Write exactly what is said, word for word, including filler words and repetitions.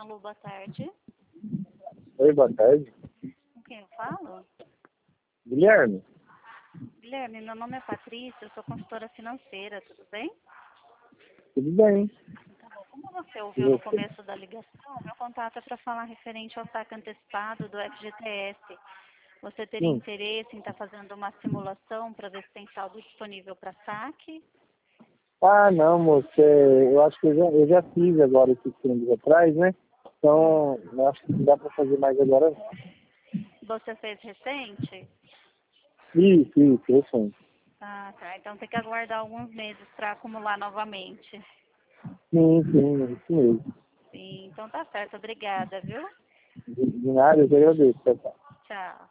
Alô, boa tarde. Oi, boa tarde. Com quem eu falo? Guilherme? Guilherme, meu nome é Patrícia, eu sou consultora financeira, tudo bem? Tudo bem. Tá bom. Como você E ouviu no você? começo da ligação, meu contato é para falar referente ao saque antecipado do F G T S. Você teria Sim. interesse em estar fazendo uma simulação para ver se tem saldo disponível para saque? Ah, não, moço. é, Eu acho que eu já, eu já fiz agora esses tempos atrás, né? Hum. Então, eu acho que não dá pra fazer mais agora, não. Você fez recente? Isso, isso, eu sim. Ah, tá. Então tem que aguardar alguns meses para acumular novamente. Sim, sim, isso mesmo. Sim, então tá certo. Obrigada, viu? De, de nada, eu agradeço, pessoal. Tchau.